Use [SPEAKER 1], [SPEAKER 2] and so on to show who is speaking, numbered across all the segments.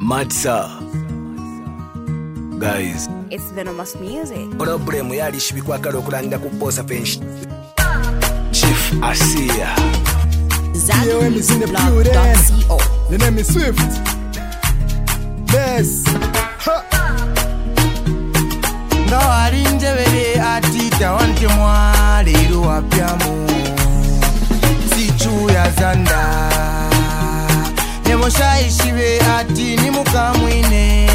[SPEAKER 1] Matsa. Guys,
[SPEAKER 2] it's venomous music.
[SPEAKER 1] Problem yali shibikwa kalo kulanda kuposa penshi. Chief Asia.
[SPEAKER 2] ZandyBlog.co.
[SPEAKER 3] The name is Swift. Yes.
[SPEAKER 4] No arinjebere atita wanti mwaliru wapyamu Sichu ya zanda Nebo shaishibe ati ni mukamwine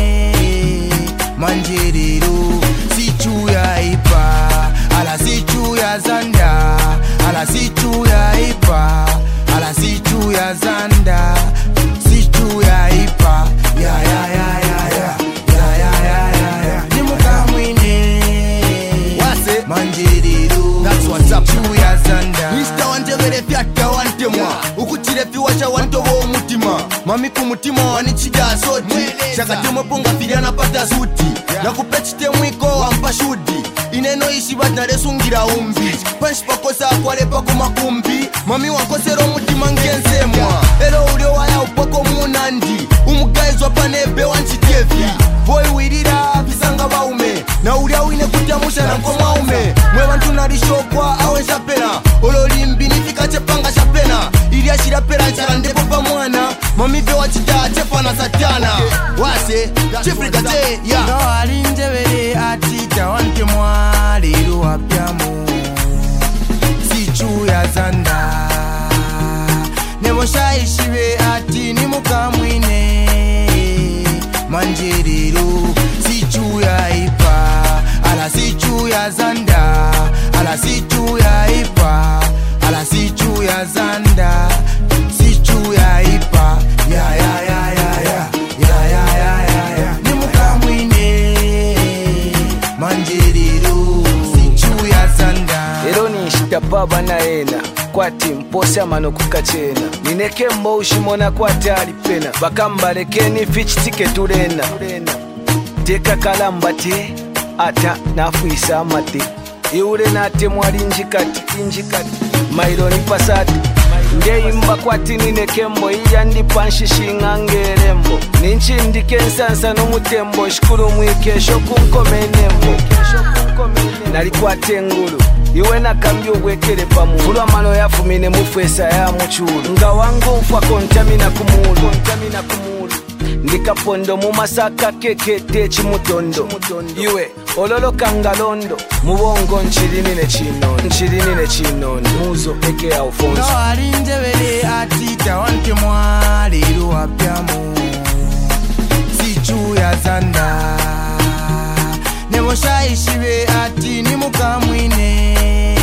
[SPEAKER 4] Manjeriru Sichu ya ipa Ala sichu ya zanda Ala sichu ya ipa Ala sichu ya zanda Sichu ya ipa Ya ya ya ya ya Ya ya ya ya ya Ni mukamwine Manjeriru
[SPEAKER 3] That's what's up.
[SPEAKER 4] Sichu ya zanda
[SPEAKER 3] Mr. Wanjebere fyata wantemwa Ukutire fiwacha wantobo umutima Mami kumutima wanichida soti Shakatemo ponga fili anapata suti Nakupechite mwiko wampa shudi Ineno ishi batare sungira umbi Panshi pakosa akwalepa kumakumbi Mami wankosero mutima ngensemwa Elo ulio waya upoko munandi Umugaizwa panebe wanchitefi Boy wirira pisanga baume Na ulia wine kutiamusha na mkoma ume Mwe bantu narishokwa awe shapena Ololimbi nifika chepanga shapena Ilia shirapera charandepo pa mwana Mami bewa chita chepa na satana Wase, chifrika te, ya
[SPEAKER 4] No arinjebere atita wanti mwaliru wapyamu Sichu ya zanda Nebo shaishibe ati ni mukamwine Manjeriru Sichu ya ipa Ala sichu ya zanda Ala sichu ya ipa Ala sichu ya zanda Sichu ya ipa Ya ya ya ya ya Ya ya ya ya ya Ni mukamwine Manjeriru Sichu ya zanda
[SPEAKER 1] Ero nishita baba na ena Kwati mposi amano kukachena Nineke mbo ushimona kwati alipena Bakambaleke ni fichitike turena Teka kalamba te Ata nafuisa amate Iure nate mwali injikati Maironi pasati Ngeimba kwati nineke mbo Iya ndipanshishinga ngerembo Ninchi ndike nsansa n'umutembo Shikuru mwikesho kunkomenembo Nalikwate ngulu Iwe nakambi uwekele pamu Fulwa malo yafumine mufwesa ya muchulu Nga wangu mfwa kontamina kumulu Ndikapondo mu masaka kekete chimutondo Iwe ololo kangalondo Mubongo nchirinine chinondo Muzo eke Alfonso
[SPEAKER 4] No arinjebere atita wanti mwaliru wapyamu Sichu ya zanda Nebo shaishibe ati ni mukamwine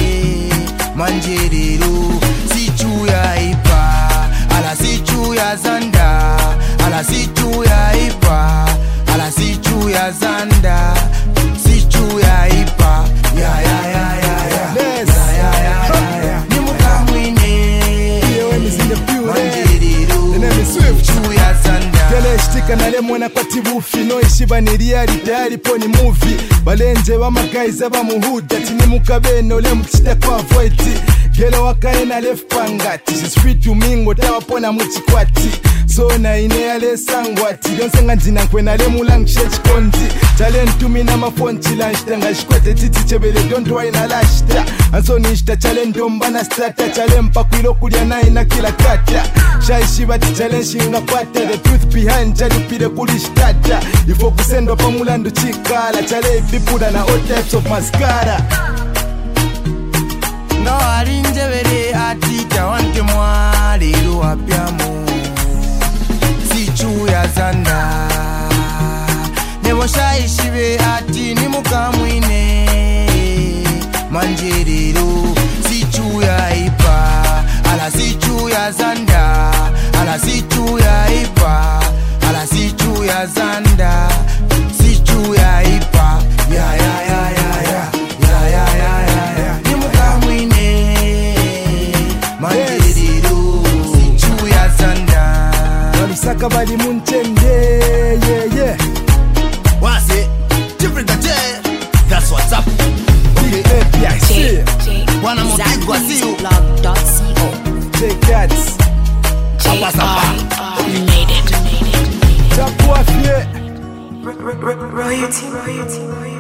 [SPEAKER 4] Manjeriru Sichu ya ipa Ala sichu ya zanda Ala sichu ya ipa Ala sichu ya zanda Sichu ya ipa Ya ya ya ya ya
[SPEAKER 3] Yes.
[SPEAKER 4] Ya ya ya ya Ni mukamwine
[SPEAKER 3] POM is in the building.
[SPEAKER 4] Manjeriru
[SPEAKER 3] The name is Swift.
[SPEAKER 4] Sichu ya zanda
[SPEAKER 3] Kele shtika na lemona kwa tibufi No ishiba ni reality haripo ni movie Balenje bamagaiza bamuhuda Tini mukabeno le mukishita kwa avoid Gelo wakae na lefpangati She's free to mingo tawapona muchikwati So na ine ya le sangwati Donsenga njina nkwena le mulangishe chikondi Talentu mina mafonchi lanshita Ngashkwete titi chebele don't wine na lashita Anso nishita chale ndomba na stata Chale mpakwilo kulia na ina kila kata Shaishiba ti chale shinga pata The truth behind chale pide kulishtata Ifo kusendo pa mulandu chikala Chale ipipuda na all types of mascara
[SPEAKER 4] No arinjebere atita wanti mwaliru wapyamu Sichu ya zanda Nebo shaishibe ati ni mukamwine Manjeriru Sichu ya ipa Ala sichu ya zanda Ala sichu ya ipa Ala sichu ya zanda Sichu ya ipa Ya ya ya ya ya Ya ya ya ya ya Ni mukamwine Manjeriru Sichu ya zanda
[SPEAKER 3] Walusaka bali munchende Yeah yeah
[SPEAKER 4] Wase Chifrika J That's what's up
[SPEAKER 3] PAPIC
[SPEAKER 4] Bwana Mopigwa siu
[SPEAKER 2] ZandyBlog.co.
[SPEAKER 3] Take that
[SPEAKER 2] JR made it.
[SPEAKER 3] Chapua
[SPEAKER 5] royalty.